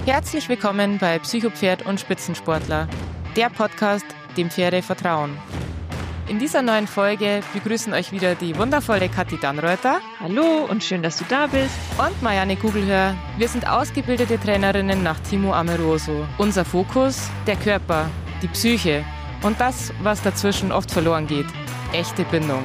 Herzlich willkommen bei Psychopferd und Spitzensportler, der Podcast, dem Pferde vertrauen. In dieser neuen Folge begrüßen euch wieder die wundervolle Kathi Dannreuther. Hallo und schön, dass du da bist. Und Marianne Kugelhör. Wir sind ausgebildete Trainerinnen nach Timo Amoroso. Unser Fokus, der Körper, die Psyche und das, was dazwischen oft verloren geht. Echte Bindung.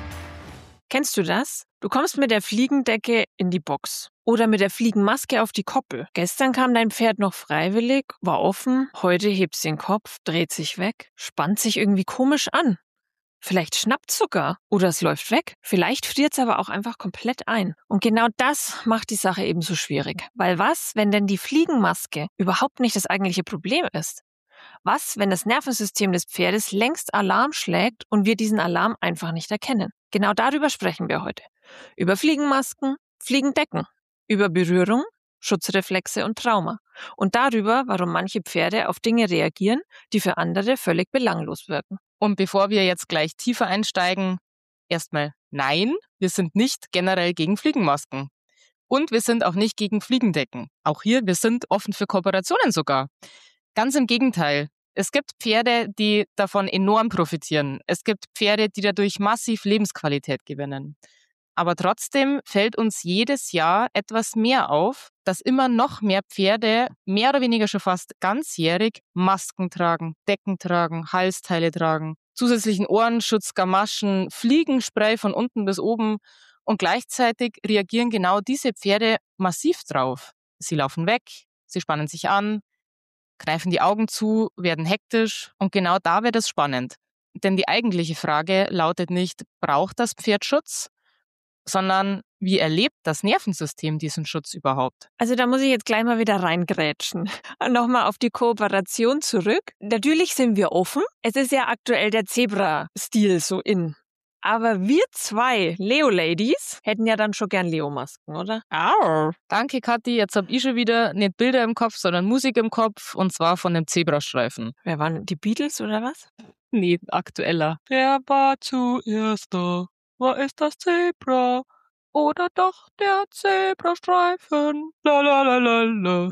Kennst du das? Du kommst mit der Fliegendecke in die Box oder mit der Fliegenmaske auf die Koppel. Gestern kam dein Pferd noch freiwillig, war offen, heute hebt sie den Kopf, dreht sich weg, spannt sich irgendwie komisch an. Vielleicht schnappt sogar oder es läuft weg. Vielleicht friert es aber auch einfach komplett ein. Und genau das macht die Sache eben so schwierig. Weil was, wenn denn die Fliegenmaske überhaupt nicht das eigentliche Problem ist? Was, wenn das Nervensystem des Pferdes längst Alarm schlägt und wir diesen Alarm einfach nicht erkennen? Genau darüber sprechen wir heute. Über Fliegenmasken, Fliegendecken, über Berührung, Schutzreflexe und Trauma. Und darüber, warum manche Pferde auf Dinge reagieren, die für andere völlig belanglos wirken. Und bevor wir jetzt gleich tiefer einsteigen, erstmal nein, wir sind nicht generell gegen Fliegenmasken. Und wir sind auch nicht gegen Fliegendecken. Auch hier, wir sind offen für Kooperationen sogar. Ganz im Gegenteil. Es gibt Pferde, die davon enorm profitieren. Es gibt Pferde, die dadurch massiv Lebensqualität gewinnen. Aber trotzdem fällt uns jedes Jahr etwas mehr auf, dass immer noch mehr Pferde, mehr oder weniger schon fast ganzjährig, Masken tragen, Decken tragen, Halsteile tragen, zusätzlichen Ohrenschutz, Gamaschen, Fliegenspray von unten bis oben. Und gleichzeitig reagieren genau diese Pferde massiv drauf. Sie laufen weg, sie spannen sich an, kneifen die Augen zu, werden hektisch und genau da wird es spannend. Denn die eigentliche Frage lautet nicht, braucht das Pferd Schutz, sondern wie erlebt das Nervensystem diesen Schutz überhaupt? Also da muss ich jetzt gleich mal wieder reingrätschen. Nochmal auf die Kooperation zurück. Natürlich sind wir offen. Es ist ja aktuell der Zebra-Stil so in. Aber wir zwei Leo-Ladies hätten ja dann schon gern Leo-Masken, oder? Au. Danke, Kathi. Jetzt habe ich schon wieder nicht Bilder im Kopf, sondern Musik im Kopf. Und zwar von dem Zebrastreifen. Wer waren die Beatles oder was? Nee, aktueller. Wer war zuerst da? War es das Zebra? Oder doch der Zebrastreifen? La la la la la.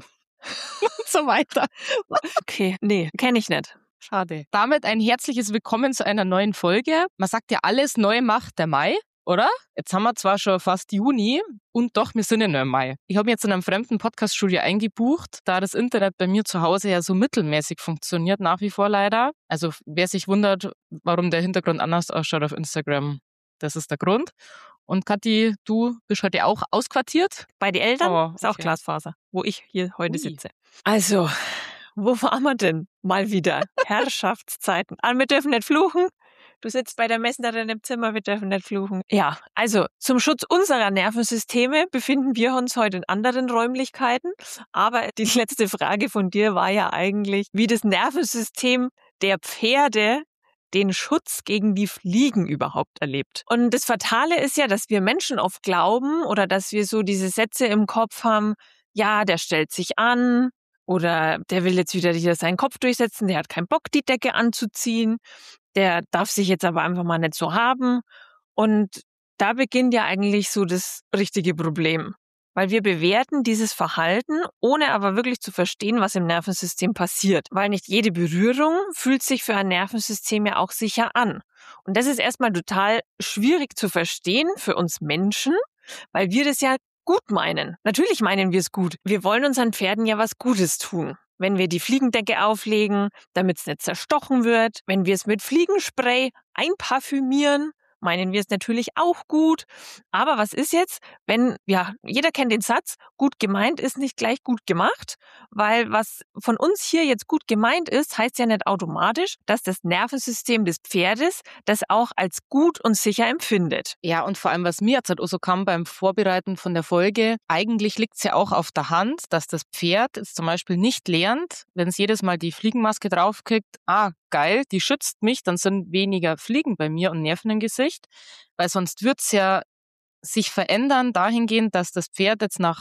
Und so weiter. Okay, nee, kenne ich nicht. Schade. Damit ein herzliches Willkommen zu einer neuen Folge. Man sagt ja, alles neu macht der Mai, oder? Jetzt haben wir zwar schon fast Juni und doch, wir sind ja noch im Mai. Ich habe mich jetzt in einem fremden Podcaststudio eingebucht, da das Internet bei mir zu Hause ja so mittelmäßig funktioniert, nach wie vor leider. Also wer sich wundert, warum der Hintergrund anders ausschaut auf Instagram, das ist der Grund. Und Kathi, du bist heute auch ausquartiert? Bei den Eltern Oh, ist auch okay. Glasfaser, wo ich hier heute Ui. sitze. Also, wo waren wir denn? Mal wieder. Herrschaftszeiten. Wir dürfen nicht fluchen. Du sitzt bei der Messnerin im Zimmer, wir dürfen nicht fluchen. Ja, also zum Schutz unserer Nervensysteme befinden wir uns heute in anderen Räumlichkeiten. Aber die letzte Frage von dir war ja eigentlich, wie das Nervensystem der Pferde den Schutz gegen die Fliegen überhaupt erlebt. Und das Fatale ist ja, dass wir Menschen oft glauben oder dass wir so diese Sätze im Kopf haben, ja, der stellt sich an oder der will jetzt wieder hier seinen Kopf durchsetzen, der hat keinen Bock, die Decke anzuziehen, der darf sich jetzt aber einfach mal nicht so haben. Und da beginnt ja eigentlich so das richtige Problem. Weil wir bewerten dieses Verhalten, ohne aber wirklich zu verstehen, was im Nervensystem passiert. Weil nicht jede Berührung fühlt sich für ein Nervensystem ja auch sicher an. Und das ist erstmal total schwierig zu verstehen für uns Menschen, weil wir das ja gut meinen. Natürlich meinen wir es gut. Wir wollen unseren Pferden ja was Gutes tun. Wenn wir die Fliegendecke auflegen, damit es nicht zerstochen wird, wenn wir es mit Fliegenspray einparfümieren, meinen wir es natürlich auch gut. Aber was ist jetzt, wenn, ja, jeder kennt den Satz, gut gemeint ist nicht gleich gut gemacht, weil was von uns hier jetzt gut gemeint ist, heißt ja nicht automatisch, dass das Nervensystem des Pferdes das auch als gut und sicher empfindet. Ja, und vor allem, was mir jetzt halt auch so kam beim Vorbereiten von der Folge, eigentlich liegt es ja auch auf der Hand, dass das Pferd jetzt zum Beispiel nicht lernt, wenn es jedes Mal die Fliegenmaske draufkriegt, geil, die schützt mich, dann sind weniger Fliegen bei mir und Nerven im Gesicht, weil sonst wird's ja sich verändern dahingehend, dass das Pferd jetzt nach,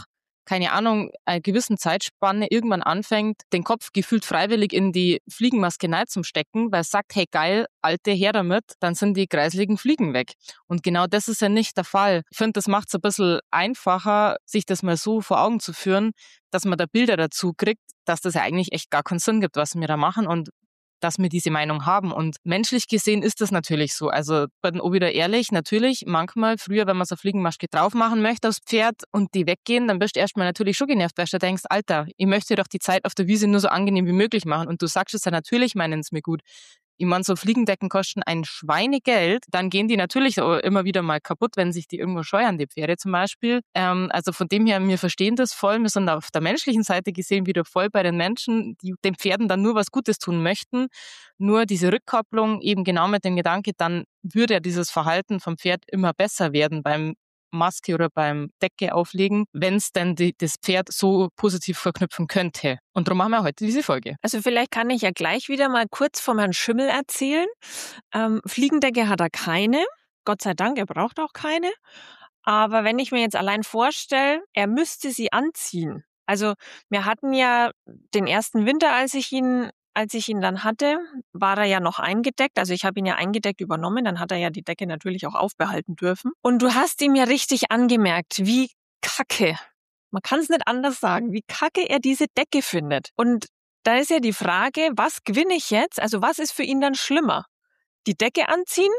keine Ahnung, einer gewissen Zeitspanne irgendwann anfängt, den Kopf gefühlt freiwillig in die Fliegenmaske reinzustecken, weil es sagt, hey geil, Alte, her damit, dann sind die kreisligen Fliegen weg. Und genau das ist ja nicht der Fall. Ich finde, das macht es ein bisschen einfacher, sich das mal so vor Augen zu führen, dass man da Bilder dazu kriegt, dass das ja eigentlich echt gar keinen Sinn gibt, was wir da machen und dass wir diese Meinung haben. Und menschlich gesehen ist das natürlich so. Also bin auch wieder ehrlich, natürlich, manchmal früher, wenn man so eine Fliegenmaske drauf machen möchte aufs Pferd und die weggehen, dann bist du erstmal natürlich schon genervt, weil du denkst, Alter, ich möchte dir doch die Zeit auf der Wiese nur so angenehm wie möglich machen. Und du sagst es ja, natürlich meinen es mir gut. Ich meine, so Fliegendecken kosten ein Schweinegeld. Dann gehen die natürlich auch immer wieder mal kaputt, wenn sich die irgendwo scheuern, die Pferde zum Beispiel. Also von dem her, wir verstehen das voll. Wir sind auf der menschlichen Seite gesehen wieder voll bei den Menschen, die den Pferden dann nur was Gutes tun möchten. Nur diese Rückkopplung eben genau mit dem Gedanke, dann würde ja dieses Verhalten vom Pferd immer besser werden beim Maske oder beim Decke auflegen, wenn es denn das Pferd so positiv verknüpfen könnte. Und darum machen wir heute diese Folge. Also vielleicht kann ich ja gleich wieder mal kurz vom Herrn Schimmel erzählen. Fliegendecke hat er keine. Gott sei Dank, er braucht auch keine. Aber wenn ich mir jetzt allein vorstelle, er müsste sie anziehen. Also wir hatten ja den ersten Winter, als ich ihn dann hatte, war er ja noch eingedeckt. Also ich habe ihn ja eingedeckt übernommen, dann hat er ja die Decke natürlich auch aufbehalten dürfen. Und du hast ihm ja richtig angemerkt, wie kacke, man kann es nicht anders sagen, wie kacke er diese Decke findet. Und da ist ja die Frage, was gewinne ich jetzt? Also was ist für ihn dann schlimmer? Die Decke anziehen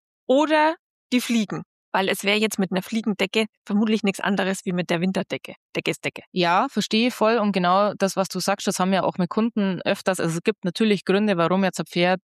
oder die Fliegen? Weil es wäre jetzt mit einer Fliegendecke vermutlich nichts anderes wie mit der Winterdecke. Decke ist Decke. Ja, verstehe voll. Und genau das, was du sagst, das haben wir auch mit Kunden öfters. Also es gibt natürlich Gründe, warum jetzt ein Pferd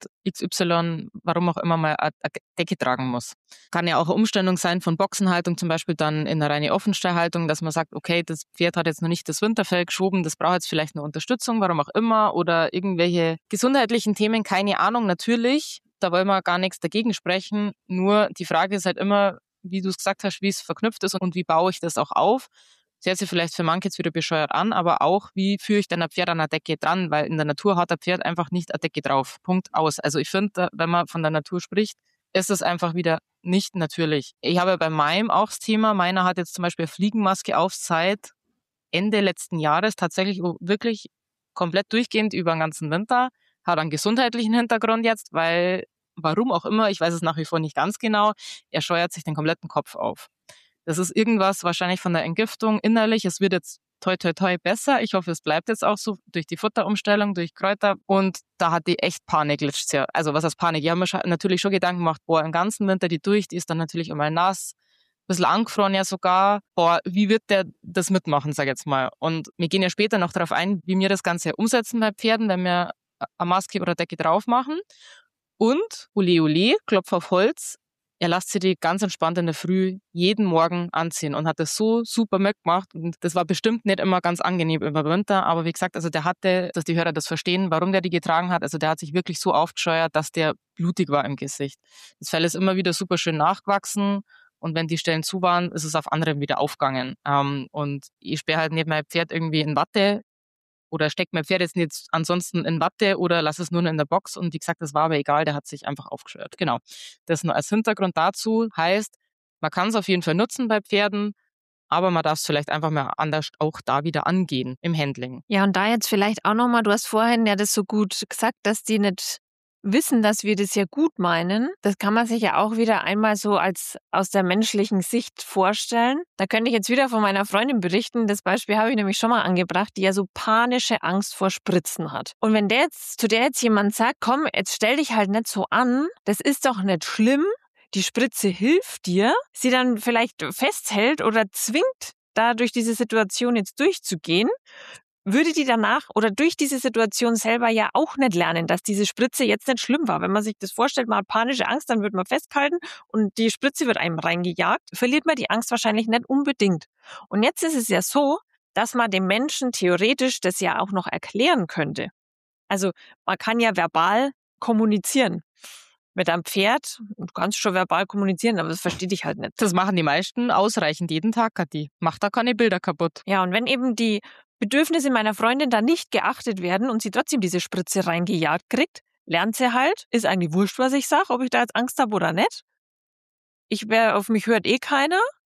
XY, warum auch immer mal eine Decke tragen muss. Kann ja auch eine Umstellung sein von Boxenhaltung zum Beispiel dann in eine reine Offenstallhaltung, dass man sagt, okay, das Pferd hat jetzt noch nicht das Winterfell geschoben, das braucht jetzt vielleicht eine Unterstützung, warum auch immer, oder irgendwelche gesundheitlichen Themen, keine Ahnung, natürlich. Da wollen wir gar nichts dagegen sprechen. Nur die Frage ist halt immer, wie du es gesagt hast, wie es verknüpft ist und wie baue ich das auch auf. Das hört sich vielleicht für manche jetzt wieder bescheuert an, aber auch, wie führe ich denn ein Pferd an einer Decke dran, weil in der Natur hat ein Pferd einfach nicht eine Decke drauf. Punkt, aus. Also ich finde, wenn man von der Natur spricht, ist es einfach wieder nicht natürlich. Ich habe bei meinem auch das Thema, meiner hat jetzt zum Beispiel eine Fliegenmaske auf seit Ende letzten Jahres, tatsächlich wirklich komplett durchgehend über den ganzen Winter, hat einen gesundheitlichen Hintergrund jetzt, weil warum auch immer, ich weiß es nach wie vor nicht ganz genau, er scheuert sich den kompletten Kopf auf. Das ist irgendwas wahrscheinlich von der Entgiftung innerlich. Es wird jetzt toi toi toi besser. Ich hoffe, es bleibt jetzt auch so durch die Futterumstellung, durch Kräuter. Und da hat die echt Panik letztes Jahr. Also was heißt Panik? Ich habe mir natürlich schon Gedanken gemacht, boah, im ganzen Winter die ist dann natürlich einmal nass, ein bisschen angefroren ja sogar. Boah, wie wird der das mitmachen, sag ich jetzt mal. Und wir gehen ja später noch darauf ein, wie wir das Ganze umsetzen bei Pferden, wenn wir eine Maske oder Decke drauf machen. Und, ole ole, Klopf auf Holz, er lässt sich die ganz entspannt in der Früh jeden Morgen anziehen und hat das so super mitgemacht. Und das war bestimmt nicht immer ganz angenehm über Winter, aber wie gesagt, also der hatte, dass die Hörer das verstehen, warum der die getragen hat. Also der hat sich wirklich so aufgescheuert, dass der blutig war im Gesicht. Das Fell ist immer wieder super schön nachgewachsen und wenn die Stellen zu waren, ist es auf anderen wieder aufgegangen. Und ich sperre halt neben mein Pferd irgendwie in Watte oder steckt mein Pferd jetzt nicht ansonsten in Watte oder lass es nur in der Box. Und wie gesagt, das war aber egal, der hat sich einfach aufgescheuert. Genau. Das nur als Hintergrund dazu heißt, man kann es auf jeden Fall nutzen bei Pferden, aber man darf es vielleicht einfach mal anders auch da wieder angehen im Handling. Ja, und da jetzt vielleicht auch nochmal, du hast vorhin ja das so gut gesagt, dass die nicht wissen, dass wir das ja gut meinen. Das kann man sich ja auch wieder einmal so als aus der menschlichen Sicht vorstellen. Da könnte ich jetzt wieder von meiner Freundin berichten. Das Beispiel habe ich nämlich schon mal angebracht, die ja so panische Angst vor Spritzen hat. Und wenn zu der jetzt jemand sagt, komm, jetzt stell dich halt nicht so an, das ist doch nicht schlimm, die Spritze hilft dir, sie dann vielleicht festhält oder zwingt, da durch diese Situation jetzt durchzugehen, würde die danach oder durch diese Situation selber ja auch nicht lernen, dass diese Spritze jetzt nicht schlimm war. Wenn man sich das vorstellt, man hat panische Angst, dann wird man festgehalten und die Spritze wird einem reingejagt, verliert man die Angst wahrscheinlich nicht unbedingt. Und jetzt ist es ja so, dass man dem Menschen theoretisch das ja auch noch erklären könnte. Also man kann ja verbal kommunizieren. Mit einem Pferd, du kannst schon verbal kommunizieren, aber das versteht dich halt nicht. Das machen die meisten ausreichend jeden Tag, Kathi. Macht da keine Bilder kaputt. Ja, und wenn eben die Bedürfnisse meiner Freundin da nicht geachtet werden und sie trotzdem diese Spritze reingejagt kriegt, lernt sie halt, ist eigentlich wurscht, was ich sage, ob ich da jetzt Angst habe oder nicht. Auf mich hört eh keiner.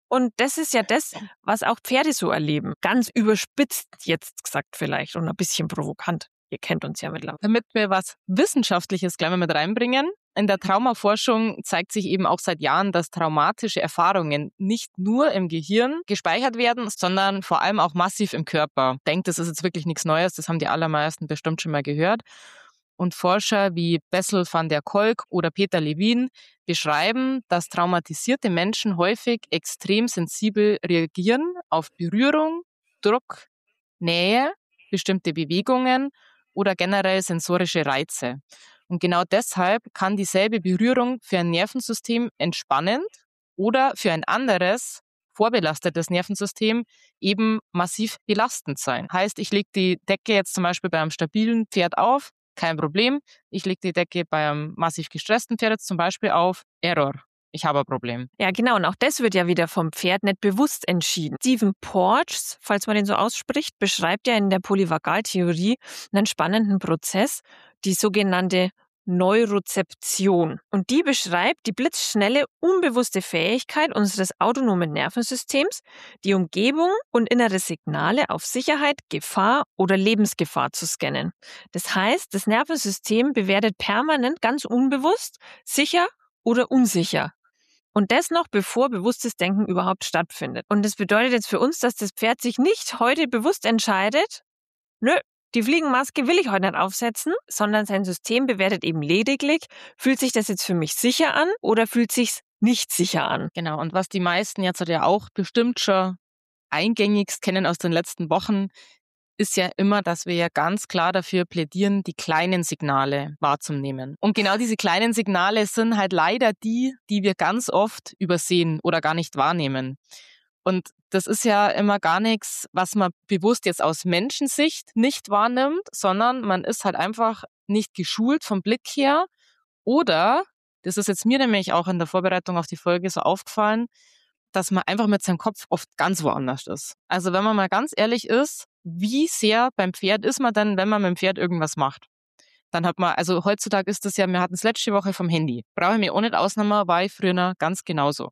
Und das ist ja das, was auch Pferde so erleben. Ganz überspitzt jetzt gesagt vielleicht und ein bisschen provokant. Ihr kennt uns ja mittlerweile. Damit wir was Wissenschaftliches gleich mal mit reinbringen. In der Traumaforschung zeigt sich eben auch seit Jahren, dass traumatische Erfahrungen nicht nur im Gehirn gespeichert werden, sondern vor allem auch massiv im Körper. Ich denke, das ist jetzt wirklich nichts Neues, das haben die allermeisten bestimmt schon mal gehört. Und Forscher wie Bessel van der Kolk oder Peter Levin beschreiben, dass traumatisierte Menschen häufig extrem sensibel reagieren auf Berührung, Druck, Nähe, bestimmte Bewegungen oder generell sensorische Reize. Und genau deshalb kann dieselbe Berührung für ein Nervensystem entspannend oder für ein anderes, vorbelastetes Nervensystem eben massiv belastend sein. Heißt, ich lege die Decke jetzt zum Beispiel bei einem stabilen Pferd auf, kein Problem. Ich lege die Decke bei einem massiv gestressten Pferd jetzt zum Beispiel auf, Error. Ich habe ein Problem. Ja, genau. Und auch das wird ja wieder vom Pferd nicht bewusst entschieden. Stephen Porges, falls man den so ausspricht, beschreibt ja in der Polyvagaltheorie einen spannenden Prozess, die sogenannte Neurozeption. Und die beschreibt die blitzschnelle, unbewusste Fähigkeit unseres autonomen Nervensystems, die Umgebung und innere Signale auf Sicherheit, Gefahr oder Lebensgefahr zu scannen. Das heißt, das Nervensystem bewertet permanent ganz unbewusst, sicher oder unsicher. Und das noch bevor bewusstes Denken überhaupt stattfindet. Und das bedeutet jetzt für uns, dass das Pferd sich nicht heute bewusst entscheidet, nö, die Fliegenmaske will ich heute nicht aufsetzen, sondern sein System bewertet eben lediglich, fühlt sich das jetzt für mich sicher an oder fühlt sich's nicht sicher an. Genau, und was die meisten jetzt ja auch bestimmt schon eingängigst kennen aus den letzten Wochen, ist ja immer, dass wir ja ganz klar dafür plädieren, die kleinen Signale wahrzunehmen. Und genau diese kleinen Signale sind halt leider die wir ganz oft übersehen oder gar nicht wahrnehmen. Und das ist ja immer gar nichts, was man bewusst jetzt aus Menschensicht nicht wahrnimmt, sondern man ist halt einfach nicht geschult vom Blick her. Oder, das ist jetzt mir nämlich auch in der Vorbereitung auf die Folge so aufgefallen, dass man einfach mit seinem Kopf oft ganz woanders ist. Also wenn man mal ganz ehrlich ist, wie sehr beim Pferd ist man denn, wenn man mit dem Pferd irgendwas macht? Dann hat man, also heutzutage ist das ja, wir hatten es letzte Woche vom Handy. Brauche ich mir auch nicht ausnehmen, war ich früher ganz genauso.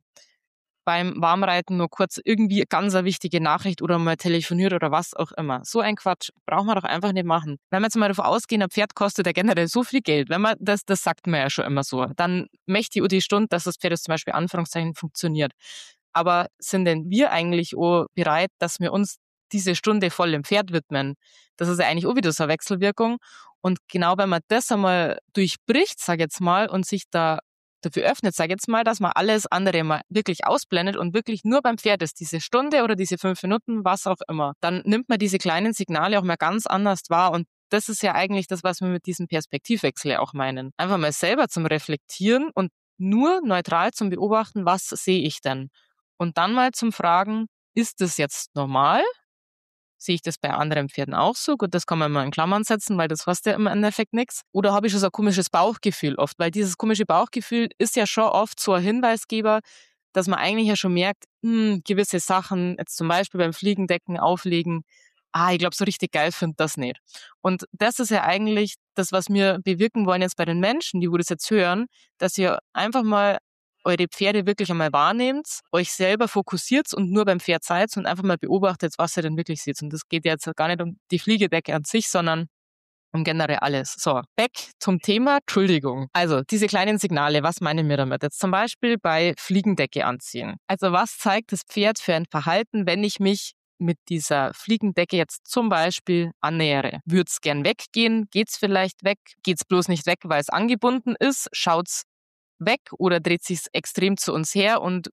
Beim Warmreiten nur kurz irgendwie ganz eine wichtige Nachricht oder mal telefoniert oder was auch immer. So ein Quatsch braucht man doch einfach nicht machen. Wenn wir jetzt mal davon ausgehen, ein Pferd kostet ja generell so viel Geld, wenn man das sagt man ja schon immer so, dann möchte ich die Stunde, dass das Pferd jetzt zum Beispiel Anführungszeichen funktioniert. Aber sind denn wir eigentlich auch bereit, dass wir uns diese Stunde voll dem Pferd widmen? Das ist ja eigentlich auch wieder so eine Wechselwirkung. Und genau wenn man das einmal durchbricht, sag ich jetzt mal, und sich dafür öffnet, sag ich jetzt mal, dass man alles andere mal wirklich ausblendet und wirklich nur beim Pferd ist, diese Stunde oder diese 5 Minuten, was auch immer, dann nimmt man diese kleinen Signale auch mal ganz anders wahr. Und das ist ja eigentlich das, was wir mit diesem Perspektivwechsel ja auch meinen. Einfach mal selber zum Reflektieren und nur neutral zum Beobachten, was sehe ich denn? Und dann mal zum Fragen, ist das jetzt normal? Sehe ich das bei anderen Pferden auch so? Gut, das kann man mal in Klammern setzen, weil das heißt ja im Endeffekt nichts. Oder habe ich schon so ein komisches Bauchgefühl oft? Weil dieses komische Bauchgefühl ist ja schon oft so ein Hinweisgeber, dass man eigentlich ja schon merkt, gewisse Sachen, jetzt zum Beispiel beim Fliegendecken auflegen, ich glaube, so richtig geil finde das nicht. Und das ist ja eigentlich das, was wir bewirken wollen jetzt bei den Menschen, die das jetzt hören, dass ihr einfach mal eure Pferde wirklich einmal wahrnehmt, euch selber fokussiert und nur beim Pferd seid und einfach mal beobachtet, was ihr denn wirklich seht. Und das geht jetzt gar nicht um die Fliegedecke an sich, sondern um generell alles. So, back zum Thema, Entschuldigung. Also, diese kleinen Signale, was meinen wir damit? Jetzt zum Beispiel bei Fliegendecke anziehen. Also, was zeigt das Pferd für ein Verhalten, wenn ich mich mit dieser Fliegendecke jetzt zum Beispiel annähere? Würd's gern weggehen? Geht's vielleicht weg? Geht's bloß nicht weg, weil es angebunden ist? Schaut's weg oder dreht sich extrem zu uns her und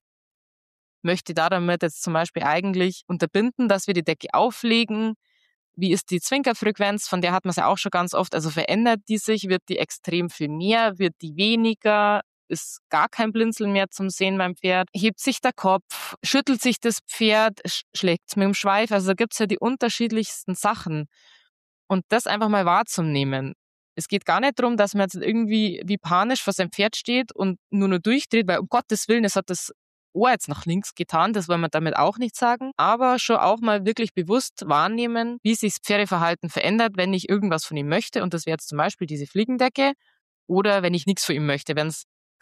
möchte damit jetzt zum Beispiel eigentlich unterbinden, dass wir die Decke auflegen? Wie ist die Zwinkerfrequenz? Von der hat man es ja auch schon ganz oft. Also verändert die sich? Wird die extrem viel mehr? Wird die weniger? Ist gar kein Blinzeln mehr zum Sehen beim Pferd? Hebt sich der Kopf? Schüttelt sich das Pferd? Schlägt es mit dem Schweif? Also da gibt es ja die unterschiedlichsten Sachen. Und das einfach mal wahrzunehmen. Es geht gar nicht darum, dass man jetzt irgendwie wie panisch vor seinem Pferd steht und nur durchdreht, weil um Gottes Willen, es hat das Ohr jetzt nach links getan, das wollen wir damit auch nicht sagen, aber schon auch mal wirklich bewusst wahrnehmen, wie sich das Pferdeverhalten verändert, wenn ich irgendwas von ihm möchte, und das wäre jetzt zum Beispiel diese Fliegendecke, oder wenn ich nichts von ihm möchte, wenn es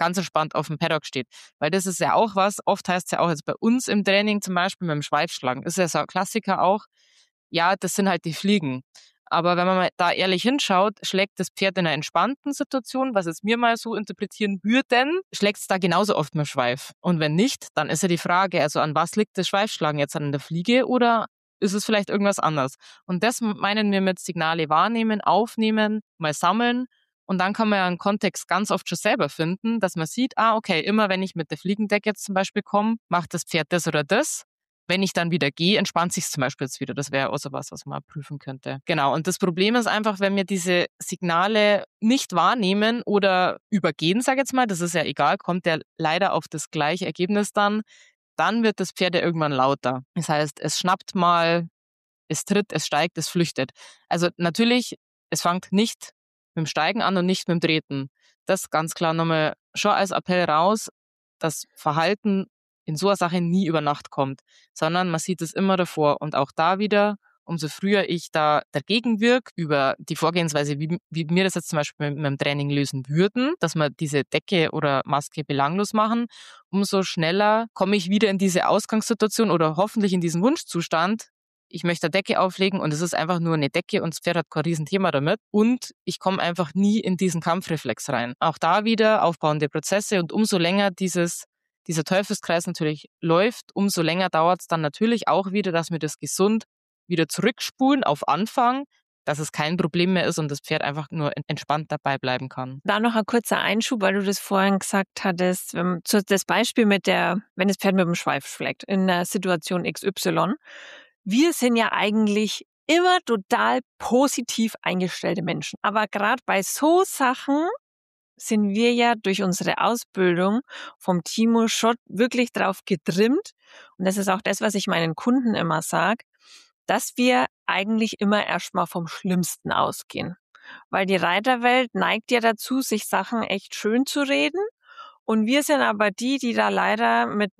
ganz entspannt auf dem Paddock steht. Weil das ist ja auch was, oft heißt es ja auch jetzt bei uns im Training zum Beispiel mit dem Schweifschlagen, ist ja so ein Klassiker auch, ja, das sind halt die Fliegen. Aber wenn man mal da ehrlich hinschaut, schlägt das Pferd in einer entspannten Situation, was es mir mal so interpretieren würde, schlägt es da genauso oft mit dem Schweif. Und wenn nicht, dann ist ja die Frage, also an was liegt das Schweifschlagen jetzt, an der Fliege oder ist es vielleicht irgendwas anderes? Und das meinen wir mit Signale wahrnehmen, aufnehmen, mal sammeln. Und dann kann man ja einen Kontext ganz oft schon selber finden, dass man sieht, okay, immer wenn ich mit der Fliegendeck jetzt zum Beispiel komme, macht das Pferd das oder das. Wenn ich dann wieder gehe, entspannt sich zum Beispiel jetzt wieder. Das wäre auch so was man prüfen könnte. Genau. Und das Problem ist einfach, wenn wir diese Signale nicht wahrnehmen oder übergehen, sage ich jetzt mal, das ist ja egal, kommt ja leider auf das gleiche Ergebnis dann wird das Pferd ja irgendwann lauter. Das heißt, es schnappt mal, es tritt, es steigt, es flüchtet. Also natürlich, es fängt nicht mit dem Steigen an und nicht mit dem Treten. Das ganz klar nochmal schon als Appell raus, dass Verhalten in so einer Sache nie über Nacht kommt, sondern man sieht es immer davor. Und auch da wieder, umso früher ich da dagegen wirke, über die Vorgehensweise, wie wir das jetzt zum Beispiel mit dem Training lösen würden, dass wir diese Decke oder Maske belanglos machen, umso schneller komme ich wieder in diese Ausgangssituation oder hoffentlich in diesen Wunschzustand. Ich möchte eine Decke auflegen und es ist einfach nur eine Decke und das Pferd hat kein Riesenthema damit. Und ich komme einfach nie in diesen Kampfreflex rein. Auch da wieder aufbauende Prozesse und umso länger dieser Teufelskreis natürlich läuft, umso länger dauert es dann natürlich auch wieder, dass wir das gesund wieder zurückspulen auf Anfang, dass es kein Problem mehr ist und das Pferd einfach nur entspannt dabei bleiben kann. Da noch ein kurzer Einschub, weil du das vorhin gesagt hattest, das Beispiel wenn das Pferd mit dem Schweif schlägt in der Situation XY. Wir sind ja eigentlich immer total positiv eingestellte Menschen. Aber gerade bei so Sachen sind wir ja durch unsere Ausbildung vom Timo schon wirklich drauf getrimmt. Und das ist auch das, was ich meinen Kunden immer sage, dass wir eigentlich immer erstmal vom Schlimmsten ausgehen. Weil die Reiterwelt neigt ja dazu, sich Sachen echt schön zu reden. Und wir sind aber die da leider mit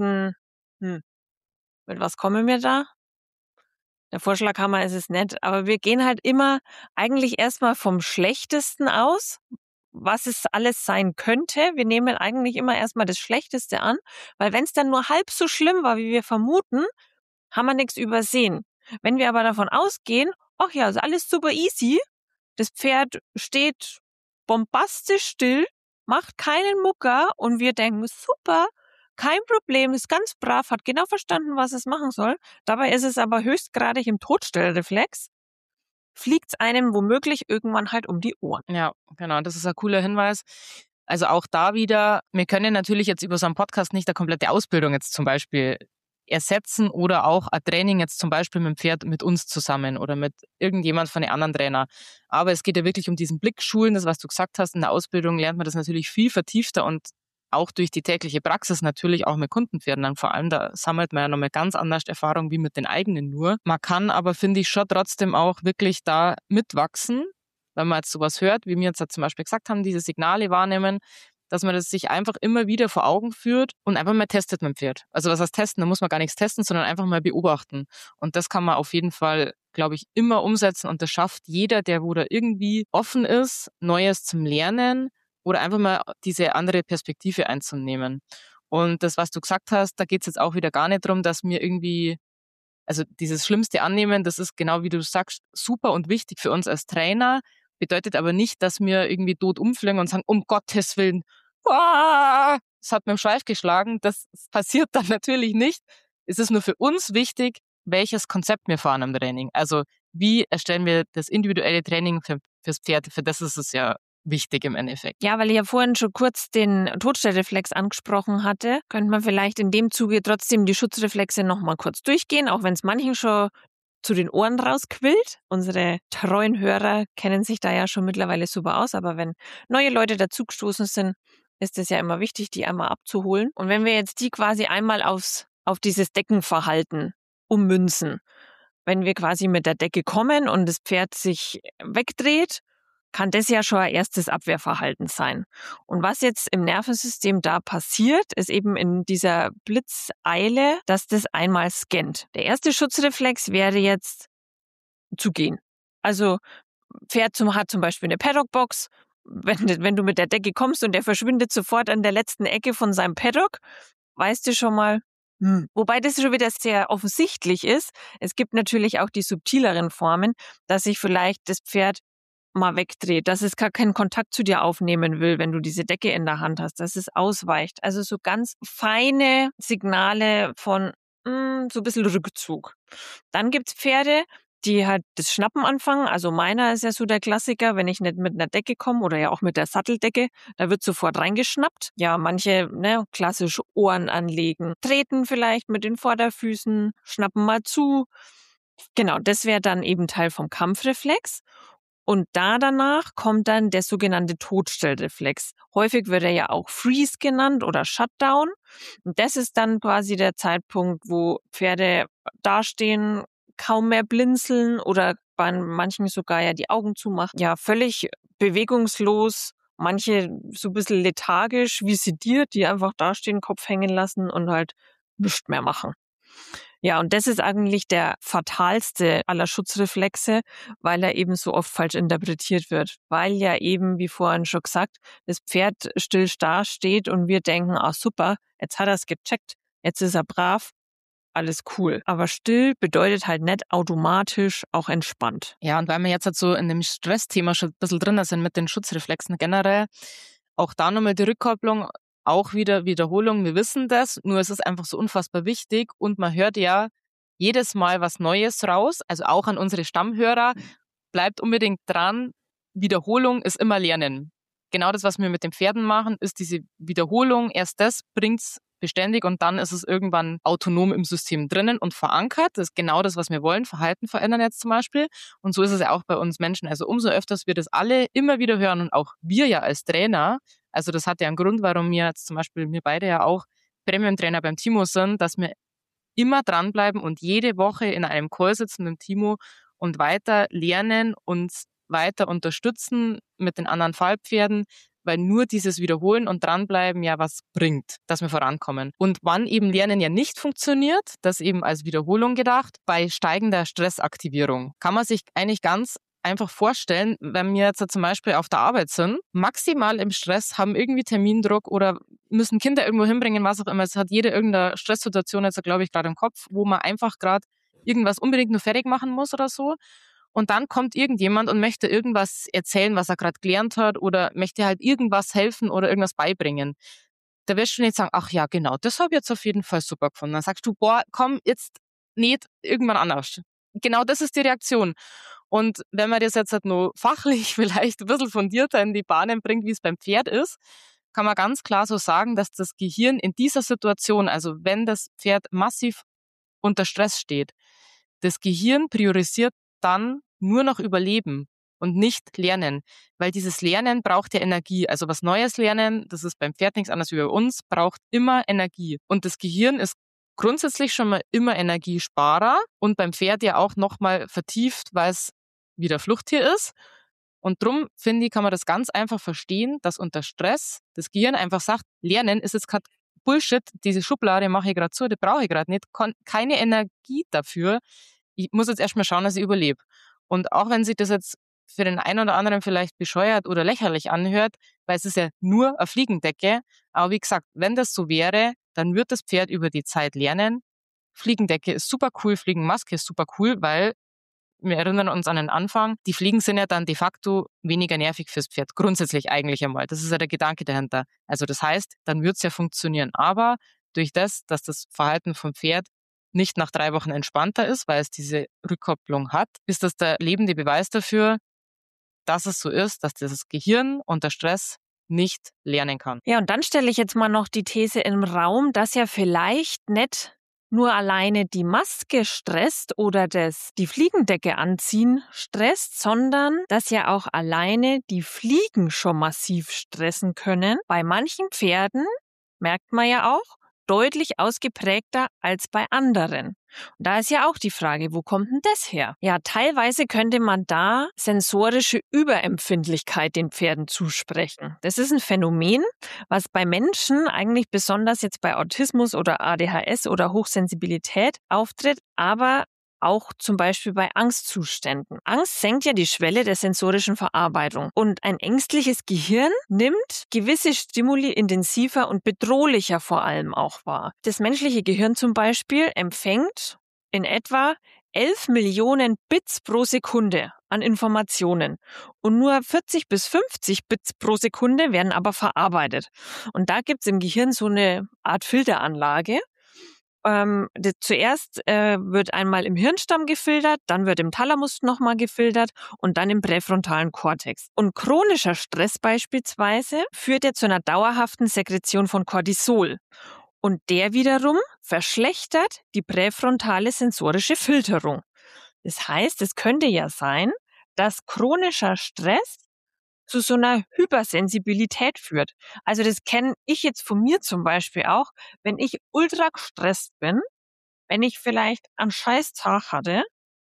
was kommen wir da? Der Vorschlaghammer ist es nicht, aber wir gehen halt immer eigentlich erstmal vom Schlechtesten aus, was es alles sein könnte. Wir nehmen eigentlich immer erstmal das Schlechteste an, weil wenn es dann nur halb so schlimm war, wie wir vermuten, haben wir nichts übersehen. Wenn wir aber davon ausgehen, ach ja, ist alles super easy, das Pferd steht bombastisch still, macht keinen Mucker und wir denken, super, kein Problem, ist ganz brav, hat genau verstanden, was es machen soll. Dabei ist es aber höchstgradig im Todstellreflex. Fliegt es einem womöglich irgendwann halt um die Ohren. Ja, genau, das ist ein cooler Hinweis. Also auch da wieder, wir können natürlich jetzt über so einen Podcast nicht eine komplette Ausbildung jetzt zum Beispiel ersetzen oder auch ein Training jetzt zum Beispiel mit dem Pferd mit uns zusammen oder mit irgendjemand von den anderen Trainer. Aber es geht ja wirklich um diesen Blickschulen, das was du gesagt hast, in der Ausbildung lernt man das natürlich viel vertiefter und auch durch die tägliche Praxis natürlich auch mit Kundenpferden dann vor allem, da sammelt man ja nochmal ganz anders Erfahrung wie mit den eigenen nur. Man kann aber, finde ich, schon trotzdem auch wirklich da mitwachsen, wenn man jetzt sowas hört, wie wir jetzt zum Beispiel gesagt haben, diese Signale wahrnehmen, dass man das sich einfach immer wieder vor Augen führt und einfach mal testet mit dem Pferd. Also was heißt testen? Da muss man gar nichts testen, sondern einfach mal beobachten. Und das kann man auf jeden Fall, glaube ich, immer umsetzen und das schafft jeder, der wo da irgendwie offen ist, Neues zum Lernen, oder einfach mal diese andere Perspektive einzunehmen. Und das, was du gesagt hast, da geht es jetzt auch wieder gar nicht darum, dass wir irgendwie, also dieses Schlimmste annehmen, das ist genau wie du sagst, super und wichtig für uns als Trainer, bedeutet aber nicht, dass wir irgendwie tot umfliegen und sagen, um Gottes Willen, es hat mir im Schweif geschlagen. Das passiert dann natürlich nicht. Es ist nur für uns wichtig, welches Konzept wir fahren im Training. Also wie erstellen wir das individuelle Training fürs Pferd? Für das ist es ja wichtig im Endeffekt. Ja, weil ich ja vorhin schon kurz den Todstellreflex angesprochen hatte, könnte man vielleicht in dem Zuge trotzdem die Schutzreflexe nochmal kurz durchgehen, auch wenn es manchen schon zu den Ohren rausquillt. Unsere treuen Hörer kennen sich da ja schon mittlerweile super aus, aber wenn neue Leute dazugestoßen sind, ist es ja immer wichtig, die einmal abzuholen. Und wenn wir jetzt die quasi einmal auf dieses Deckenverhalten ummünzen, wenn wir quasi mit der Decke kommen und das Pferd sich wegdreht, kann das ja schon ein erstes Abwehrverhalten sein. Und was jetzt im Nervensystem da passiert, ist eben in dieser Blitzeile, dass das einmal scannt. Der erste Schutzreflex wäre jetzt zu gehen. Also Pferd hat zum Beispiel eine Paddockbox, wenn du mit der Decke kommst und der verschwindet sofort an der letzten Ecke von seinem Paddock, weißt du schon mal, wobei das schon wieder sehr offensichtlich ist. Es gibt natürlich auch die subtileren Formen, dass sich vielleicht das Pferd mal wegdreht, dass es gar keinen Kontakt zu dir aufnehmen will, wenn du diese Decke in der Hand hast, dass es ausweicht. Also so ganz feine Signale von so ein bisschen Rückzug. Dann gibt's Pferde, die halt das Schnappen anfangen. Also meiner ist ja so der Klassiker, wenn ich nicht mit einer Decke komme oder ja auch mit der Satteldecke, da wird sofort reingeschnappt. Ja, manche, klassisch Ohren anlegen, treten vielleicht mit den Vorderfüßen, schnappen mal zu. Genau, das wäre dann eben Teil vom Kampfreflex. Und danach kommt dann der sogenannte Todstellreflex. Häufig wird er ja auch Freeze genannt oder Shutdown. Und das ist dann quasi der Zeitpunkt, wo Pferde dastehen, kaum mehr blinzeln oder bei manchen sogar ja die Augen zumachen. Ja, völlig bewegungslos, manche so ein bisschen lethargisch, wie sediert, die einfach dastehen, Kopf hängen lassen und halt nichts mehr machen. Ja, und das ist eigentlich der fatalste aller Schutzreflexe, weil er eben so oft falsch interpretiert wird. Weil ja eben, wie vorhin schon gesagt, das Pferd still da steht und wir denken, super, jetzt hat er es gecheckt, jetzt ist er brav, alles cool. Aber still bedeutet halt nicht automatisch auch entspannt. Ja, und weil wir jetzt halt so in dem Stressthema schon ein bisschen drin sind mit den Schutzreflexen generell, auch da nochmal die Rückkopplung, auch wieder Wiederholung, wir wissen das, nur es ist einfach so unfassbar wichtig und man hört ja jedes Mal was Neues raus, also auch an unsere Stammhörer, bleibt unbedingt dran, Wiederholung ist immer Lernen. Genau das, was wir mit den Pferden machen, ist diese Wiederholung, erst das bringt's beständig und dann ist es irgendwann autonom im System drinnen und verankert. Das ist genau das, was wir wollen, Verhalten verändern jetzt zum Beispiel. Und so ist es ja auch bei uns Menschen. Also umso öfters wir das alle immer wieder hören und auch wir ja als Trainer, also das hat ja einen Grund, warum wir jetzt zum Beispiel, wir beide ja auch Premium-Trainer beim Timo sind, dass wir immer dranbleiben und jede Woche in einem Call sitzen mit dem Timo und weiter lernen und weiter unterstützen mit den anderen Fallpferden, weil nur dieses Wiederholen und dranbleiben ja was bringt, dass wir vorankommen. Und wann eben Lernen ja nicht funktioniert, das eben als Wiederholung gedacht, bei steigender Stressaktivierung. Kann man sich eigentlich ganz einfach vorstellen, wenn wir jetzt zum Beispiel auf der Arbeit sind, maximal im Stress, haben irgendwie Termindruck oder müssen Kinder irgendwo hinbringen, was auch immer. Es hat jeder irgendeine Stresssituation jetzt, glaube ich, gerade im Kopf, wo man einfach gerade irgendwas unbedingt nur fertig machen muss oder so. Und dann kommt irgendjemand und möchte irgendwas erzählen, was er gerade gelernt hat oder möchte halt irgendwas helfen oder irgendwas beibringen. Da wirst du nicht sagen, ach ja, genau, das habe ich jetzt auf jeden Fall super gefunden. Dann sagst du, boah, komm, jetzt nicht irgendwann anders. Genau das ist die Reaktion. Und wenn man das jetzt halt nur fachlich vielleicht ein bisschen fundierter in die Bahnen bringt, wie es beim Pferd ist, kann man ganz klar so sagen, dass das Gehirn in dieser Situation, also wenn das Pferd massiv unter Stress steht, das Gehirn priorisiert dann nur noch Überleben und nicht Lernen, weil dieses Lernen braucht ja Energie. Also was Neues lernen, das ist beim Pferd nichts anderes wie bei uns, braucht immer Energie. Und das Gehirn ist grundsätzlich schon mal immer Energiesparer und beim Pferd ja auch nochmal vertieft, weil es wieder Fluchttier ist. Und drum, finde ich, kann man das ganz einfach verstehen, dass unter Stress das Gehirn einfach sagt, Lernen ist jetzt gerade Bullshit, diese Schublade mache ich gerade zu, die brauche ich gerade nicht, keine Energie dafür. Ich muss jetzt erstmal schauen, dass ich überlebe. Und auch wenn sich das jetzt für den einen oder anderen vielleicht bescheuert oder lächerlich anhört, weil es ist ja nur eine Fliegendecke. Aber wie gesagt, wenn das so wäre, dann wird das Pferd über die Zeit lernen. Fliegendecke ist super cool, Fliegenmaske ist super cool, weil wir erinnern uns an den Anfang, die Fliegen sind ja dann de facto weniger nervig fürs Pferd, grundsätzlich eigentlich einmal. Das ist ja der Gedanke dahinter. Also das heißt, dann wird es ja funktionieren. Aber durch das, dass das Verhalten vom Pferd nicht nach 3 Wochen entspannter ist, weil es diese Rückkopplung hat, ist das der lebende Beweis dafür, dass es so ist, dass das Gehirn unter Stress nicht lernen kann. Ja, und dann stelle ich jetzt mal noch die These im Raum, dass ja vielleicht nicht nur alleine die Maske stresst oder die Fliegendecke anziehen stresst, sondern dass ja auch alleine die Fliegen schon massiv stressen können. Bei manchen Pferden merkt man ja auch, deutlich ausgeprägter als bei anderen. Und da ist ja auch die Frage, wo kommt denn das her? Ja, teilweise könnte man da sensorische Überempfindlichkeit den Pferden zusprechen. Das ist ein Phänomen, was bei Menschen eigentlich besonders jetzt bei Autismus oder ADHS oder Hochsensibilität auftritt, aber auch zum Beispiel bei Angstzuständen. Angst senkt ja die Schwelle der sensorischen Verarbeitung. Und ein ängstliches Gehirn nimmt gewisse Stimuli intensiver und bedrohlicher vor allem auch wahr. Das menschliche Gehirn zum Beispiel empfängt in etwa 11 Millionen Bits pro Sekunde an Informationen. Und nur 40 bis 50 Bits pro Sekunde werden aber verarbeitet. Und da gibt es im Gehirn so eine Art Filteranlage. Zuerst wird einmal im Hirnstamm gefiltert, dann wird im Thalamus nochmal gefiltert und dann im präfrontalen Kortex. Und chronischer Stress beispielsweise führt ja zu einer dauerhaften Sekretion von Cortisol. Und der wiederum verschlechtert die präfrontale sensorische Filterung. Das heißt, es könnte ja sein, dass chronischer Stress zu so einer Hypersensibilität führt. Also das kenne ich jetzt von mir zum Beispiel auch, wenn ich ultra gestresst bin, wenn ich vielleicht einen Scheißtag hatte,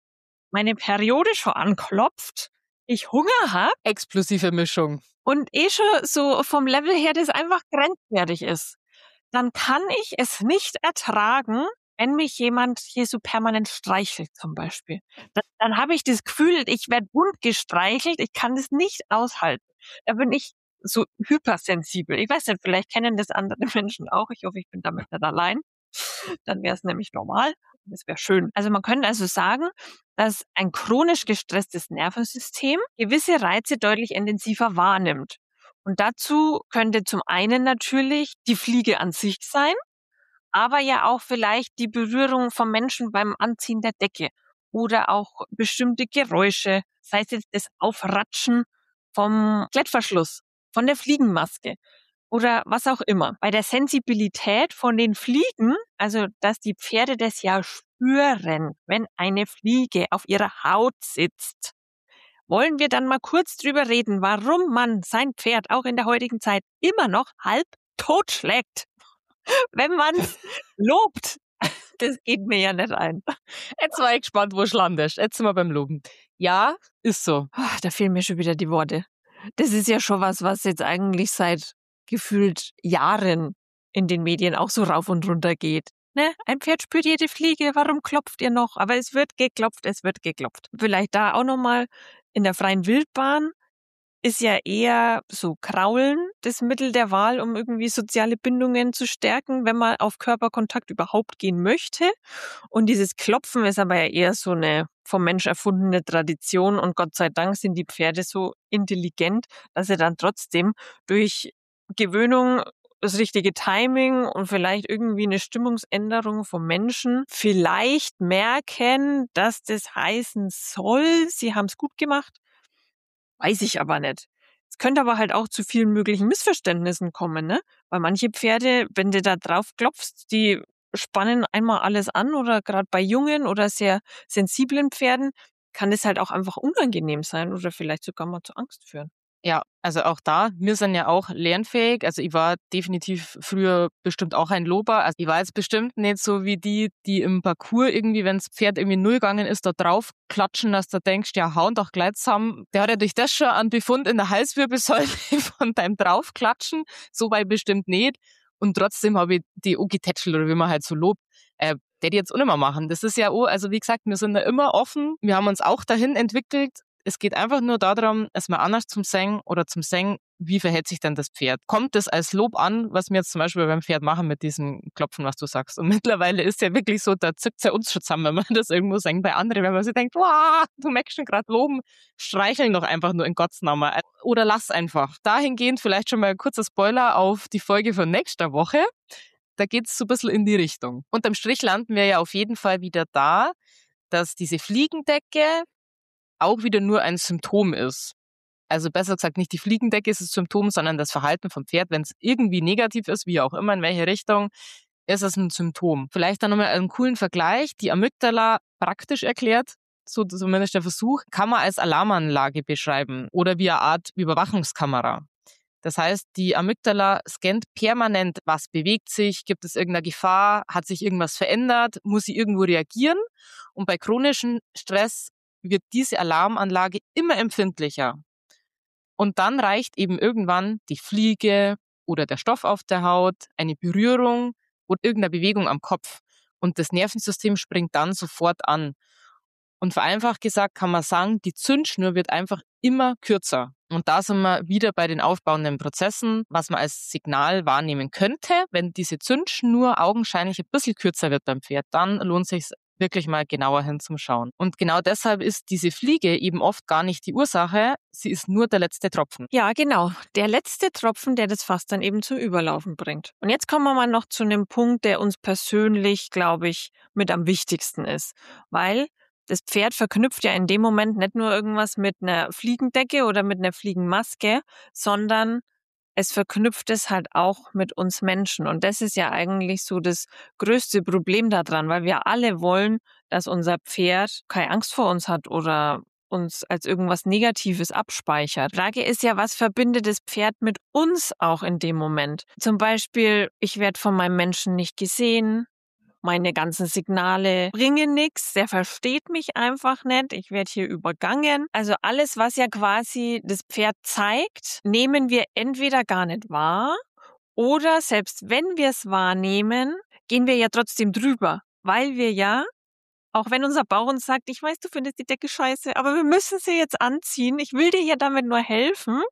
meine Periode schon anklopft, ich Hunger habe Explosive Mischung. und schon so vom Level her das einfach grenzwertig ist, dann kann ich es nicht ertragen, wenn mich jemand hier so permanent streichelt zum Beispiel. Dann habe ich das Gefühl, ich werde bunt gestreichelt, ich kann das nicht aushalten. Da bin ich so hypersensibel. Ich weiß nicht, vielleicht kennen das andere Menschen auch. Ich hoffe, ich bin damit nicht allein. Dann wäre es nämlich normal. Das wäre schön. Also man könnte also sagen, dass ein chronisch gestresstes Nervensystem gewisse Reize deutlich intensiver wahrnimmt. Und dazu könnte zum einen natürlich die Fliege an sich sein, aber ja auch vielleicht die Berührung vom Menschen beim Anziehen der Decke oder auch bestimmte Geräusche, sei es jetzt das Aufratschen vom Klettverschluss, von der Fliegenmaske oder was auch immer. Bei der Sensibilität von den Fliegen, also dass die Pferde das ja spüren, wenn eine Fliege auf ihrer Haut sitzt, wollen wir dann mal kurz drüber reden, warum man sein Pferd auch in der heutigen Zeit immer noch halb totschlägt, wenn man's lobt. Das geht mir ja nicht ein. Jetzt war ich gespannt, wo du landest. Jetzt sind wir beim Loben. Ja, ist so. Da fehlen mir schon wieder die Worte. Das ist ja schon was jetzt eigentlich seit gefühlt Jahren in den Medien auch so rauf und runter geht. Ne? Ein Pferd spürt jede Fliege, warum klopft ihr noch? Aber es wird geklopft, es wird geklopft. Vielleicht da auch nochmal in der freien Wildbahn ist ja eher so Kraulen das Mittel der Wahl, um irgendwie soziale Bindungen zu stärken, wenn man auf Körperkontakt überhaupt gehen möchte. Und dieses Klopfen ist aber ja eher so eine vom Mensch erfundene Tradition. Und Gott sei Dank sind die Pferde so intelligent, dass sie dann trotzdem durch Gewöhnung, das richtige Timing und vielleicht irgendwie eine Stimmungsänderung vom Menschen vielleicht merken, dass das heißen soll, sie haben es gut gemacht. Weiß ich aber nicht. Es könnte aber halt auch zu vielen möglichen Missverständnissen kommen, ne? Weil manche Pferde, wenn du da drauf klopfst, die spannen einmal alles an oder gerade bei jungen oder sehr sensiblen Pferden kann es halt auch einfach unangenehm sein oder vielleicht sogar mal zu Angst führen. Ja, also auch da, wir sind ja auch lernfähig. Also ich war definitiv früher bestimmt auch ein Lober. Also ich war jetzt bestimmt nicht so wie die im Parcours irgendwie, wenn das Pferd irgendwie null gegangen ist, da drauf klatschen, dass du denkst, ja, hauen doch gleich zusammen. Der hat ja durch das schon einen Befund in der Halswirbelsäule von deinem Draufklatschen. So weit bestimmt nicht. Und trotzdem habe ich die getätschelt oder wie man halt so lobt. Der die jetzt auch nicht mehr machen. Das ist ja auch, also wie gesagt, wir sind da immer offen. Wir haben uns auch dahin entwickelt. Es geht einfach nur darum, es mal anders zum Singen oder zum Singen, wie verhält sich denn das Pferd? Kommt das als Lob an, was wir jetzt zum Beispiel beim Pferd machen mit diesem Klopfen, was du sagst? Und mittlerweile ist ja wirklich so, da zückt es ja uns schon zusammen, wenn man das irgendwo singt. Bei anderen, wenn man sich denkt, wow, du möchtest schon gerade loben, streicheln doch einfach nur in Gottes Namen. Oder lass einfach. Dahingehend vielleicht schon mal ein kurzer Spoiler auf die Folge von nächster Woche. Da geht es so ein bisschen in die Richtung. Unterm Strich landen wir ja auf jeden Fall wieder da, dass diese Fliegendecke auch wieder nur ein Symptom ist. Also besser gesagt, nicht die Fliegendecke ist das Symptom, sondern das Verhalten vom Pferd, wenn es irgendwie negativ ist, wie auch immer, in welche Richtung, ist es ein Symptom. Vielleicht dann nochmal einen coolen Vergleich. Die Amygdala praktisch erklärt, so zumindest der Versuch, kann man als Alarmanlage beschreiben oder wie eine Art Überwachungskamera. Das heißt, die Amygdala scannt permanent, was bewegt sich, gibt es irgendeine Gefahr, hat sich irgendwas verändert, muss sie irgendwo reagieren. Und bei chronischem Stress wird diese Alarmanlage immer empfindlicher. Und dann reicht eben irgendwann die Fliege oder der Stoff auf der Haut, eine Berührung oder irgendeine Bewegung am Kopf. Und das Nervensystem springt dann sofort an. Und vereinfacht gesagt kann man sagen, die Zündschnur wird einfach immer kürzer. Und da sind wir wieder bei den aufbauenden Prozessen, was man als Signal wahrnehmen könnte. Wenn diese Zündschnur augenscheinlich ein bisschen kürzer wird beim Pferd, dann lohnt es sich wirklich mal genauer hinzuschauen. Und genau deshalb ist diese Fliege eben oft gar nicht die Ursache, sie ist nur der letzte Tropfen. Ja, genau. Der letzte Tropfen, der das Fass dann eben zum Überlaufen bringt. Und jetzt kommen wir mal noch zu einem Punkt, der uns persönlich, glaube ich, mit am wichtigsten ist. Weil das Pferd verknüpft ja in dem Moment nicht nur irgendwas mit einer Fliegendecke oder mit einer Fliegenmaske, sondern es verknüpft es halt auch mit uns Menschen. Und das ist ja eigentlich so das größte Problem daran, weil wir alle wollen, dass unser Pferd keine Angst vor uns hat oder uns als irgendwas Negatives abspeichert. Frage ist ja, was verbindet das Pferd mit uns auch in dem Moment? Zum Beispiel, ich werde von meinem Menschen nicht gesehen. Meine ganzen Signale bringen nichts, der versteht mich einfach nicht, ich werde hier übergangen. Also alles, was ja quasi das Pferd zeigt, nehmen wir entweder gar nicht wahr oder selbst wenn wir es wahrnehmen, gehen wir ja trotzdem drüber, weil wir ja, auch wenn unser Bauch uns sagt, ich weiß, du findest die Decke scheiße, aber wir müssen sie jetzt anziehen, ich will dir ja damit nur helfen.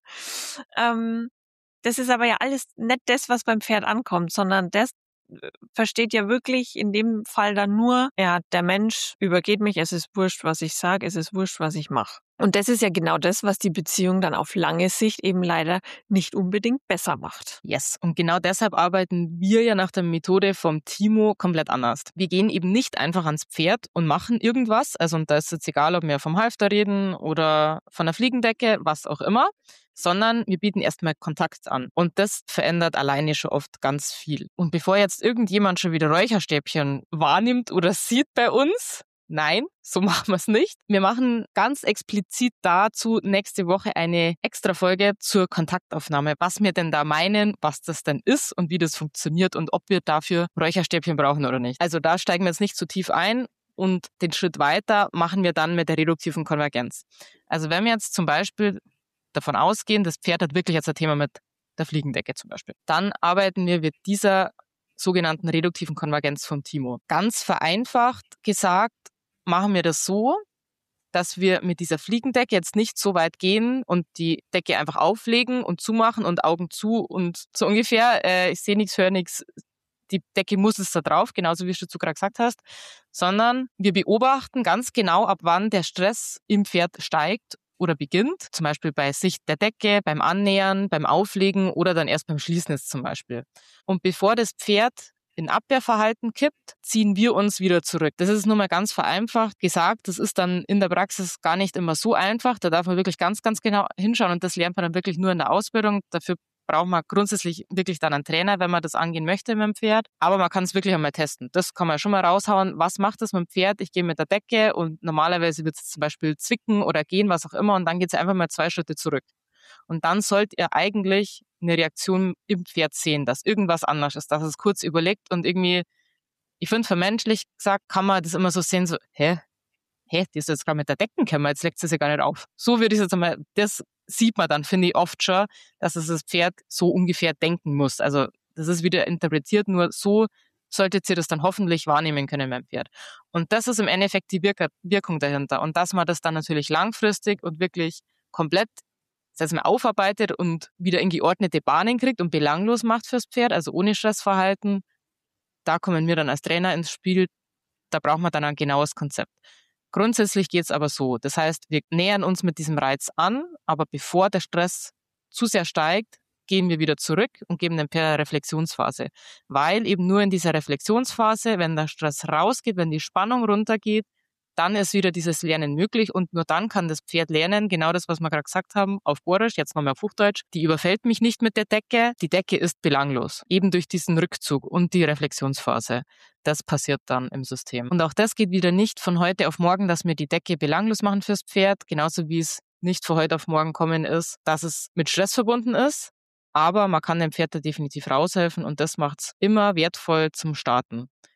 Das ist aber ja alles nicht das, was beim Pferd ankommt, sondern das versteht ja wirklich in dem Fall dann nur, ja, der Mensch übergeht mich, es ist wurscht, was ich sage, es ist wurscht, was ich mache. Und das ist ja genau das, was die Beziehung dann auf lange Sicht eben leider nicht unbedingt besser macht. Yes, und genau deshalb arbeiten wir ja nach der Methode vom Timo komplett anders. Wir gehen eben nicht einfach ans Pferd und machen irgendwas, also und da ist jetzt egal, ob wir vom Halfter reden oder von der Fliegendecke, was auch immer, sondern wir bieten erstmal Kontakt an. Und das verändert alleine schon oft ganz viel. Und bevor jetzt irgendjemand schon wieder Räucherstäbchen wahrnimmt oder sieht bei uns, nein, so machen wir es nicht. Wir machen ganz explizit dazu nächste Woche eine Extra-Folge zur Kontaktaufnahme, was wir denn da meinen, was das denn ist und wie das funktioniert und ob wir dafür Räucherstäbchen brauchen oder nicht. Also da steigen wir jetzt nicht zu tief ein. Und den Schritt weiter machen wir dann mit der reduktiven Konvergenz. Also wenn wir jetzt zum Beispiel davon ausgehen, das Pferd hat wirklich jetzt ein Thema mit der Fliegendecke zum Beispiel, dann arbeiten wir mit dieser sogenannten reduktiven Konvergenz vom Timo. Ganz vereinfacht gesagt machen wir das so, dass wir mit dieser Fliegendecke jetzt nicht so weit gehen und die Decke einfach auflegen und zumachen und Augen zu und so ungefähr, ich sehe nichts, höre nichts, die Decke muss es da drauf, genauso wie du gerade gesagt hast, sondern wir beobachten ganz genau, ab wann der Stress im Pferd steigt oder beginnt, zum Beispiel bei Sicht der Decke, beim Annähern, beim Auflegen oder dann erst beim Schließen ist zum Beispiel. Und bevor das Pferd in Abwehrverhalten kippt, ziehen wir uns wieder zurück. Das ist nur mal ganz vereinfacht gesagt. Das ist dann in der Praxis gar nicht immer so einfach. Da darf man wirklich ganz, ganz genau hinschauen und das lernt man dann wirklich nur in der Ausbildung. Dafür braucht man grundsätzlich wirklich dann einen Trainer, wenn man das angehen möchte mit dem Pferd. Aber man kann es wirklich einmal testen. Das kann man schon mal raushauen. Was macht das mit dem Pferd? Ich gehe mit der Decke und normalerweise wird es zum Beispiel zwicken oder gehen, was auch immer. Und dann geht es einfach mal 2 Schritte zurück. Und dann sollt ihr eigentlich eine Reaktion im Pferd sehen, dass irgendwas anders ist, dass es kurz überlegt und irgendwie, ich finde, vermenschlich gesagt, kann man das immer so sehen, so, die ist jetzt gerade mit der Deckenkämmer, jetzt legt sie sich gar nicht auf. So würde ich es jetzt einmal, das sieht man dann, finde ich, oft schon, dass es das Pferd so ungefähr denken muss. Also das ist wieder interpretiert, nur so solltet ihr das dann hoffentlich wahrnehmen können beim Pferd. Und das ist im Endeffekt die Wirkung dahinter. Und dass man das dann natürlich langfristig und wirklich komplett, das heißt, man aufarbeitet und wieder in geordnete Bahnen kriegt und belanglos macht fürs Pferd, also ohne Stressverhalten, da kommen wir dann als Trainer ins Spiel. Da braucht man dann ein genaues Konzept. Grundsätzlich geht es aber so. Das heißt, wir nähern uns mit diesem Reiz an, aber bevor der Stress zu sehr steigt, gehen wir wieder zurück und geben dem Pferd eine Reflexionsphase. Weil eben nur in dieser Reflexionsphase, wenn der Stress rausgeht, wenn die Spannung runtergeht, dann ist wieder dieses Lernen möglich und nur dann kann das Pferd lernen, genau das, was wir gerade gesagt haben, auf Borisch, jetzt nochmal auf Hochdeutsch, die überfällt mich nicht mit der Decke, die Decke ist belanglos. Eben durch diesen Rückzug und die Reflexionsphase. Das passiert dann im System. Und auch das geht wieder nicht von heute auf morgen, dass wir die Decke belanglos machen fürs Pferd, genauso wie es nicht von heute auf morgen kommen ist, dass es mit Stress verbunden ist. Aber man kann dem Pferd da definitiv raushelfen und das macht es immer wertvoll zum Starten.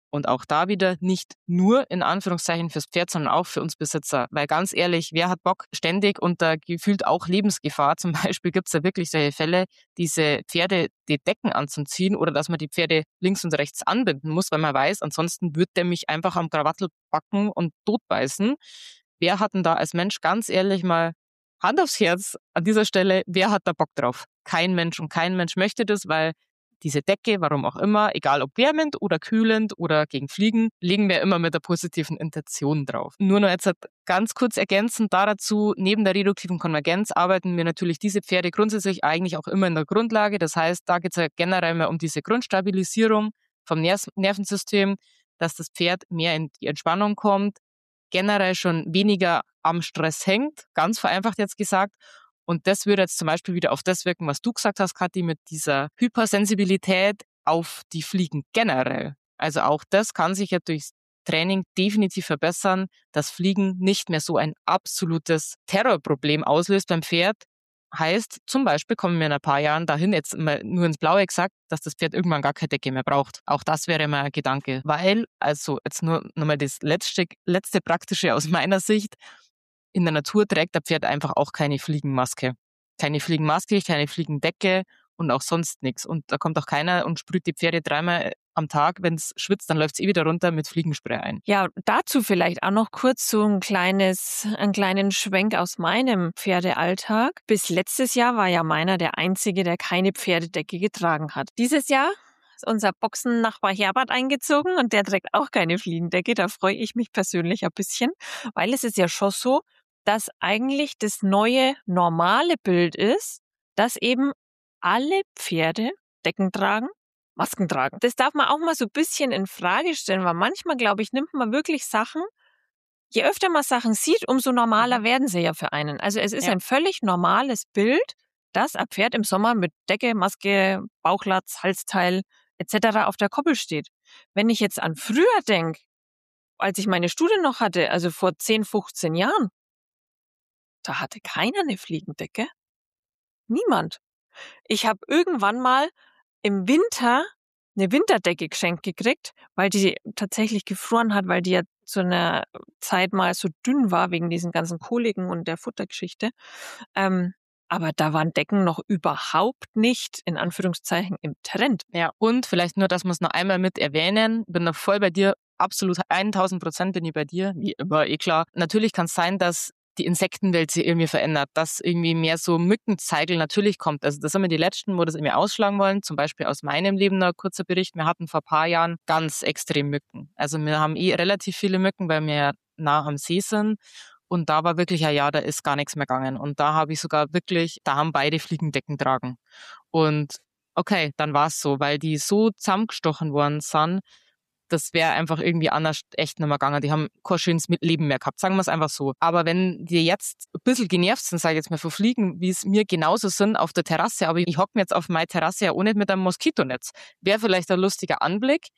Und auch da wieder nicht nur in Anführungszeichen fürs Pferd, sondern auch für uns Besitzer. Weil ganz ehrlich, wer hat Bock ständig unter gefühlt auch Lebensgefahr? Zum Beispiel gibt es ja wirklich solche Fälle, diese Pferde die Decken anzuziehen oder dass man die Pferde links und rechts anbinden muss, weil man weiß, ansonsten wird der mich einfach am Krawattel packen und totbeißen. Wer hat denn da als Mensch ganz ehrlich mal Hand aufs Herz an dieser Stelle, wer hat da Bock drauf? Kein Mensch, und kein Mensch möchte das, weil diese Decke, warum auch immer, egal ob wärmend oder kühlend oder gegen Fliegen, legen wir immer mit der positiven Intention drauf. Nur noch jetzt ganz kurz ergänzend dazu, neben der reduktiven Konvergenz arbeiten wir natürlich diese Pferde grundsätzlich eigentlich auch immer in der Grundlage. Das heißt, da geht es ja generell mal um diese Grundstabilisierung vom Nervensystem, dass das Pferd mehr in die Entspannung kommt, generell schon weniger am Stress hängt, ganz vereinfacht jetzt gesagt. Und das würde jetzt zum Beispiel wieder auf das wirken, was du gesagt hast, Kathi, mit dieser Hypersensibilität auf die Fliegen generell. Also auch das kann sich ja durchs Training definitiv verbessern, dass Fliegen nicht mehr so ein absolutes Terrorproblem auslöst beim Pferd. Heißt, zum Beispiel kommen wir in ein paar Jahren dahin, jetzt mal nur ins Blaue gesagt, dass das Pferd irgendwann gar keine Decke mehr braucht. Auch das wäre mal ein Gedanke. Weil, also jetzt nur nochmal das letzte Praktische aus meiner Sicht, in der Natur trägt der Pferd einfach auch keine Fliegenmaske. Keine Fliegenmaske, keine Fliegendecke und auch sonst nichts. Und da kommt auch keiner und sprüht die Pferde 3-mal am Tag. Wenn es schwitzt, dann läuft es wieder runter mit Fliegenspray ein. Ja, dazu vielleicht auch noch kurz so einen kleinen Schwenk aus meinem Pferdealltag. Bis letztes Jahr war ja meiner der Einzige, der keine Pferdedecke getragen hat. Dieses Jahr ist unser Boxennachbar Herbert eingezogen und der trägt auch keine Fliegendecke. Da freue ich mich persönlich ein bisschen, weil es ist ja schon so, dass eigentlich das neue normale Bild ist, dass eben alle Pferde Decken tragen, Masken tragen. Das darf man auch mal so ein bisschen in Frage stellen, weil manchmal, glaube ich, nimmt man wirklich Sachen, je öfter man Sachen sieht, umso normaler werden sie ja für einen. Also es ist ein völlig normales Bild, dass ein Pferd im Sommer mit Decke, Maske, Bauchlatz, Halsteil etc. auf der Koppel steht. Wenn ich jetzt an früher denke, als ich meine Studie noch hatte, also vor 10, 15 Jahren, da hatte keiner eine Fliegendecke. Niemand. Ich habe irgendwann mal im Winter eine Winterdecke geschenkt gekriegt, weil die tatsächlich gefroren hat, weil die ja zu einer Zeit mal so dünn war wegen diesen ganzen Koliken und der Futtergeschichte. Aber da waren Decken noch überhaupt nicht, in Anführungszeichen, im Trend. Ja, und vielleicht nur, dass wir es noch einmal mit erwähnen, bin da voll bei dir, absolut 1000% bin ich bei dir, wie immer, klar. Natürlich kann es sein, dass die Insektenwelt sich irgendwie verändert, dass irgendwie mehr so Mückenzeigel natürlich kommt. Also das sind wir die Letzten, wo das irgendwie ausschlagen wollen. Zum Beispiel aus meinem Leben noch ein kurzer Bericht. Wir hatten vor ein paar Jahren ganz extrem Mücken. Also wir haben relativ viele Mücken, weil wir ja nah am See sind. Und da war wirklich ein Jahr, da ist gar nichts mehr gegangen. Und da habe ich sogar wirklich, da haben beide Fliegendecken tragen. Und okay, dann war es so, weil die so zusammengestochen worden sind, das wäre einfach irgendwie anders echt nicht mehr gegangen. Die haben kein schönes Leben mehr gehabt, sagen wir es einfach so. Aber wenn die jetzt ein bisschen genervt sind, sage ich jetzt mal, von Fliegen, wie es mir genauso sind auf der Terrasse, aber ich hocke mir jetzt auf meine Terrasse ja auch nicht mit einem Moskitonetz. Wäre vielleicht ein lustiger Anblick,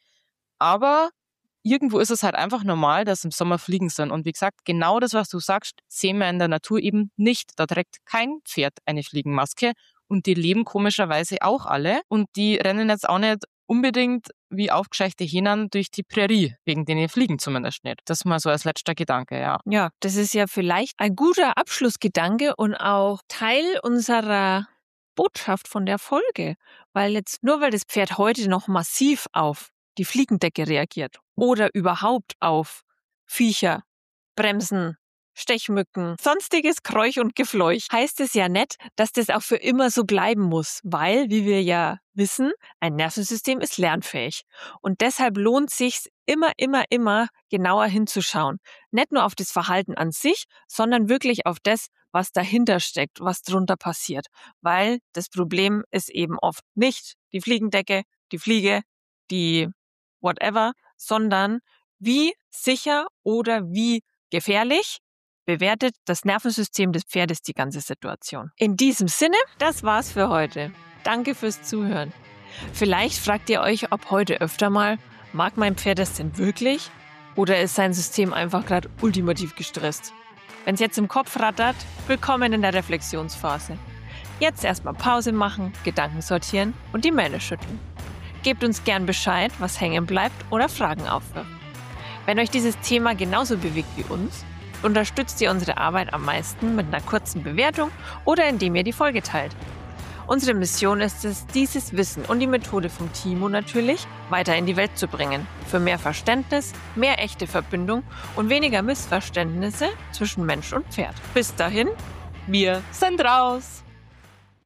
aber irgendwo ist es halt einfach normal, dass im Sommer Fliegen sind. Und wie gesagt, genau das, was du sagst, sehen wir in der Natur eben nicht. Da trägt kein Pferd eine Fliegenmaske und die leben komischerweise auch alle. Und die rennen jetzt auch nicht unbedingt wie aufgescheuchte Hähnen durch die Prärie, wegen denen Fliegen zumindest nicht. Das mal so als letzter Gedanke, ja. Ja, das ist ja vielleicht ein guter Abschlussgedanke und auch Teil unserer Botschaft von der Folge. Weil jetzt, nur weil das Pferd heute noch massiv auf die Fliegendecke reagiert oder überhaupt auf Viecher, Bremsen, Stechmücken, sonstiges Kräuch und Gefleuch, heißt es ja nicht, dass das auch für immer so bleiben muss, weil, wie wir ja wissen, ein Nervensystem ist lernfähig. Und deshalb lohnt sich's immer genauer hinzuschauen. Nicht nur auf das Verhalten an sich, sondern wirklich auf das, was dahinter steckt, was drunter passiert. Weil das Problem ist eben oft nicht die Fliegendecke, die Fliege, die whatever, sondern wie sicher oder wie gefährlich bewertet das Nervensystem des Pferdes die ganze Situation. In diesem Sinne, das war's für heute. Danke fürs Zuhören. Vielleicht fragt ihr euch, ob heute öfter mal, mag mein Pferd das denn wirklich? Oder ist sein System einfach gerade ultimativ gestresst? Wenn es jetzt im Kopf rattert, willkommen in der Reflexionsphase. Jetzt erstmal Pause machen, Gedanken sortieren und die Mähne schütteln. Gebt uns gern Bescheid, was hängen bleibt oder Fragen aufwirft. Wenn euch dieses Thema genauso bewegt wie uns, unterstützt ihr unsere Arbeit am meisten mit einer kurzen Bewertung oder indem ihr die Folge teilt. Unsere Mission ist es, dieses Wissen und die Methode vom Timo natürlich weiter in die Welt zu bringen. Für mehr Verständnis, mehr echte Verbindung und weniger Missverständnisse zwischen Mensch und Pferd. Bis dahin, Wir sind raus!